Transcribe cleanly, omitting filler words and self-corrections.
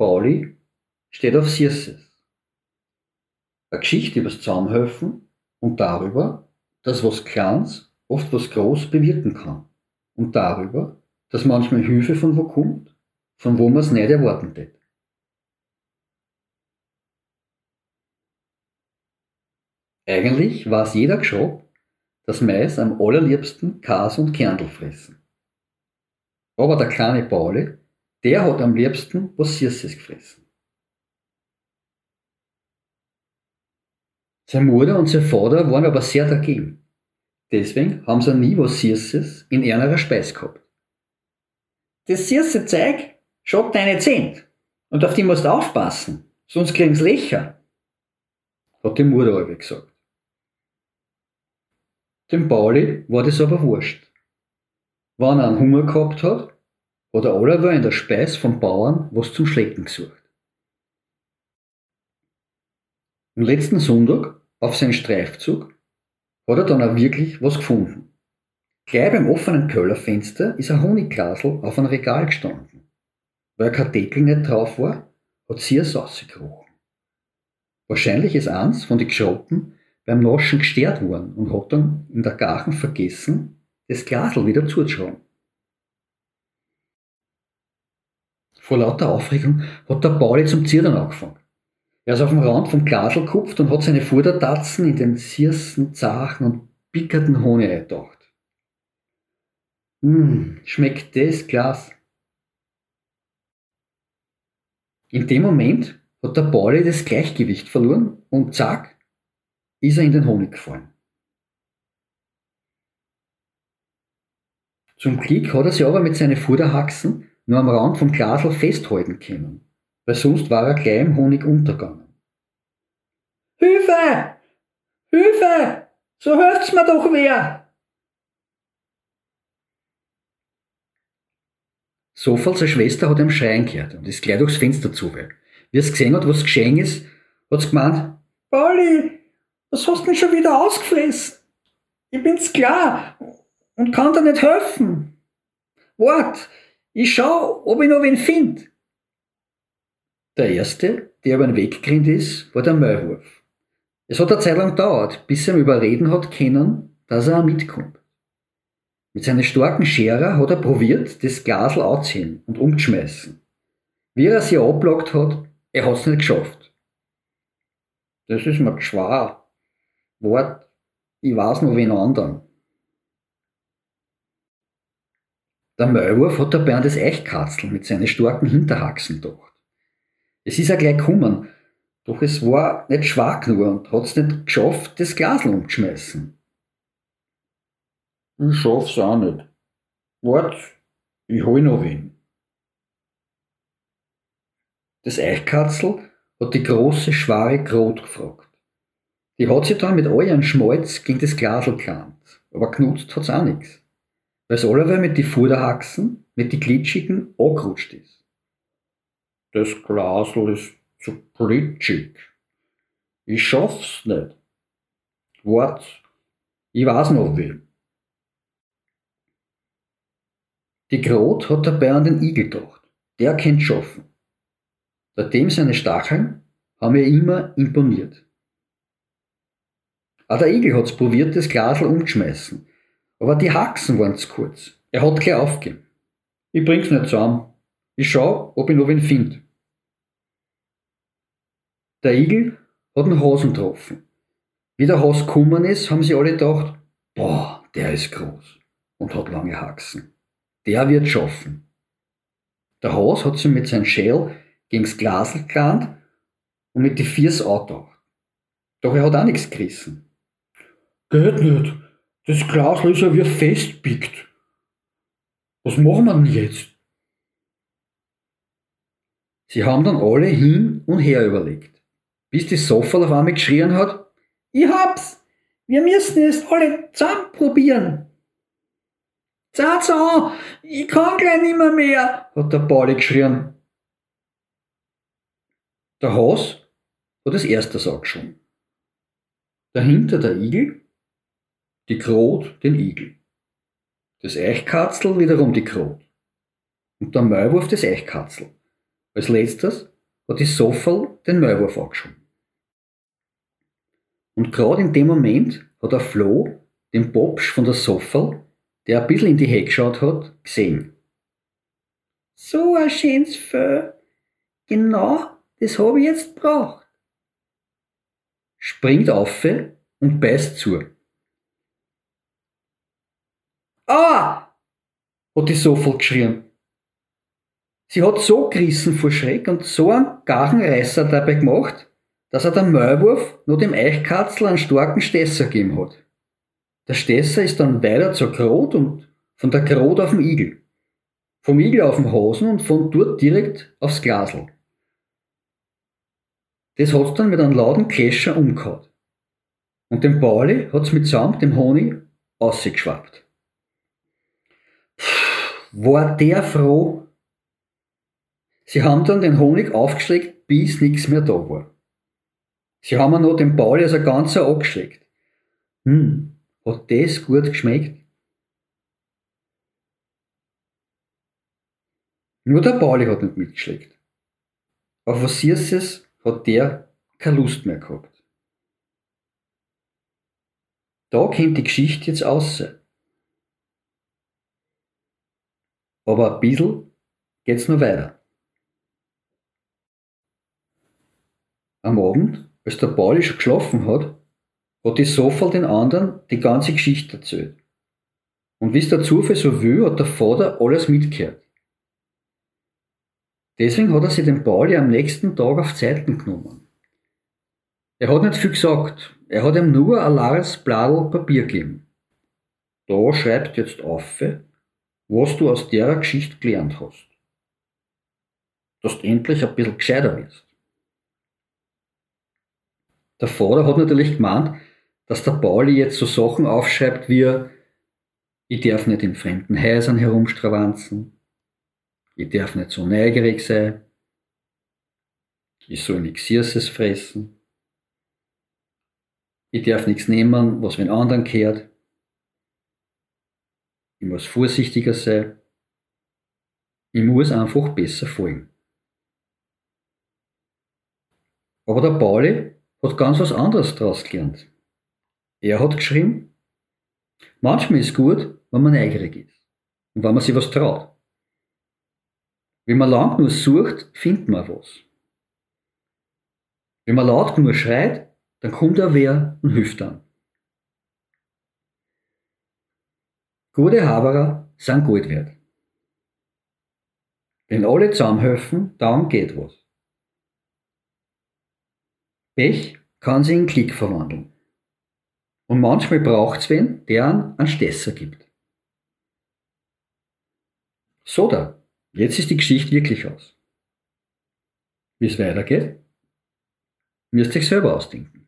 Pauli steht auf Circes. Eine Geschichte übers Zusammenhelfen und darüber, dass was Kleines oft was Groß bewirken kann. Und darüber, dass manchmal Hilfe von wo kommt, von wo man es nicht erwarten tät. Eigentlich weiß jeder geschaut, dass Mais am allerliebsten Käse und Kernl fressen. Aber der kleine Pauli, der hat am liebsten was Süßes gefressen. Seine Mutter und sein Vater waren aber sehr dagegen. Deswegen haben sie nie was Süßes in ihrer Speis gehabt. Das süße Zeug schadet deine Zähne und auf die musst du aufpassen, sonst kriegen sie Löcher, hat die Mutter alle gesagt. Dem Pauli war das aber wurscht. Wenn er einen Hunger gehabt hat er allerweil in der Speis vom Bauern was zum Schlecken gesucht. Am letzten Sonntag, auf seinen Streifzug, hat er dann auch wirklich was gefunden. Gleich beim offenen Kellerfenster ist ein Honigglasl auf einem Regal gestanden. Weil kein Deckel nicht drauf war, hat sie es rausgekrochen. Wahrscheinlich ist eins von den Geschrotten beim Naschen gestört worden und hat dann in der Garten vergessen, das Glasl wieder zuzuschrauben. Vor lauter Aufregung hat der Pauli zum Zittern angefangen. Er ist auf dem Rand vom Glasl gekupft und hat seine Vordertatzen in den süßen, zarten und pickerten Honig eingetaucht. Schmeckt das Glas? In dem Moment hat der Pauli das Gleichgewicht verloren und zack, ist er in den Honig gefallen. Zum Glück hat er sich aber mit seinen Vorderhaxen nur am Rand vom Glasl festhalten können, weil sonst war er gleich im Honig untergegangen. Hilfe! Hilfe! So helft's mir doch wer! Sofort seine Schwester hat ihm schreien gehört und ist gleich durchs Fenster zu. Wie es gesehen hat, was geschehen ist, hat sie gemeint, Pauli, was hast du denn schon wieder ausgefressen? Ich bin's klar und kann dir nicht helfen. Wart, ich schau, ob ich noch wen find. Der Erste, der über den Weg gerannt ist, war der Maulwurf. Es hat eine Zeit lang gedauert, bis er ihn überreden hat können, dass er auch mitkommt. Mit seinen starken Scherer hat er probiert, das Glasl anzuziehen und umzuschmeißen. Wie er sie abgelockt hat, er hat's nicht geschafft. Das ist mir schwer. Wart, ich weiß noch wen anderen. Der Maulwurf hat dabei an das Eichkatzel mit seinen starken Hinterhaxen gedacht. Es ist ja gleich gekommen, doch es war nicht schwach genug und hat's nicht geschafft, das Glasl umzuschmeißen. Ich schaff's auch nicht. Wart, ich hol noch wen. Das Eichkatzel hat die große, schwere Grot gefragt. Die hat sich dann mit all ihrem Schmalz gegen das Glasl gelangt, aber genutzt hat's auch nichts, weil es allerweil mit die Vorderhaxen, mit die glitschigen, angerutscht ist. Das Glasl ist zu glitschig. Ich schaff's nicht. Wart, ich weiß noch wen. Die Grot hat dabei an den Igel gedacht. Der kennt schaffen. Seitdem seine Stacheln haben ihr immer imponiert. Auch der Igel hat's probiert, das Glasl umzuschmeißen, aber die Haxen waren zu kurz. Er hat gleich aufgegeben. Ich bring's nicht zusammen. Ich schau, ob ich noch wen find. Der Igel hat einen Hasen getroffen. Wie der Hase gekommen ist, haben sie alle gedacht, boah, der ist groß und hat lange Haxen. Der wird schaffen. Der Hase hat sich mit seinem Schäl gegens Glasl gelangt und mit die Fiers angetaucht. Doch er hat auch nichts gerissen. Geht nicht. Das Glasl ist ja wie festpickt. Was machen wir denn jetzt? Sie haben dann alle hin und her überlegt, bis die Sofferl auf einmal geschrien hat, ich hab's! Wir müssen es alle zusammen probieren. Seht's an, ich kann gleich nimmer mehr, hat der Pauli geschrien. Der Hase hat als erstes angeschoben. Dahinter der Igel, die Grot den Igel. Das Eichkatzel wiederum die Grot. Und der Maulwurf das Eichkatzel. Als letztes hat die Soffel den Maulwurf angeschoben. Und gerade in dem Moment hat der Flo den Popsch von der Soffel, der ein bisschen in die Hecke geschaut hat, gesehen. So ein schönes Fell. Genau, das habe ich jetzt gebraucht. Springt auf und beißt zu. Ah! Hat die Soffel geschrien. Sie hat so gerissen vor Schreck und so einen Garenreißer dabei gemacht, dass er dem Maulwurf noch dem Eichkatzel einen starken Stesser gegeben hat. Der Stesser ist dann weiter zur Krot und von der Krot auf den Igel. Vom Igel auf den Hasen und von dort direkt aufs Glasl. Das hat's dann mit einem lauten Kläscher umgehauen. Und den Pauli hat's mitsamt dem Honig ausgeschwappt. War der froh? Sie haben dann den Honig aufgeschleckt, bis nichts mehr da war. Sie haben noch den Pauli als ein ganzer angeschleckt. Hat das gut geschmeckt? Nur der Pauli hat nicht mitgeschleckt. Auf was Süßes hat der keine Lust mehr gehabt. Da kommt die Geschichte jetzt raus. Aber ein bisschen geht's noch weiter. Am Abend, als der Pauli schon geschlafen hat die Soffel den anderen die ganze Geschichte erzählt. Und wie's der Zufall so will, hat der Vater alles mitgehört. Deswegen hat er sich den Pauli am nächsten Tag auf Zeiten genommen. Er hat nicht viel gesagt, er hat ihm nur ein leeres Bladel Papier gegeben. Da schreibst jetzt auf, was du aus der Geschichte gelernt hast. Dass du endlich ein bisschen gescheiter wirst. Der Vater hat natürlich gemeint, dass der Pauli jetzt so Sachen aufschreibt wie: Ich darf nicht in fremden Häusern herumstravanzen, ich darf nicht so neugierig sein, ich soll nichts Süßes fressen, ich darf nichts nehmen, was wen anderen gehört, ich muss vorsichtiger sein, ich muss einfach besser folgen. Aber der Pauli hat ganz was anderes daraus gelernt. Er hat geschrieben: Manchmal ist gut, wenn man neugierig ist und wenn man sich was traut. Wenn man lang genug sucht, findet man was. Wenn man laut genug schreit, dann kommt auch wer und hilft einem. Gute Haberer sind Gold wert. Wenn alle zusammenhelfen, dann geht was. Pech kann sich in Klick verwandeln. Und manchmal braucht's wen, der einen Stesser gibt. So da, jetzt ist die Geschichte wirklich aus. Wie es weitergeht, müsst ihr euch selber ausdenken.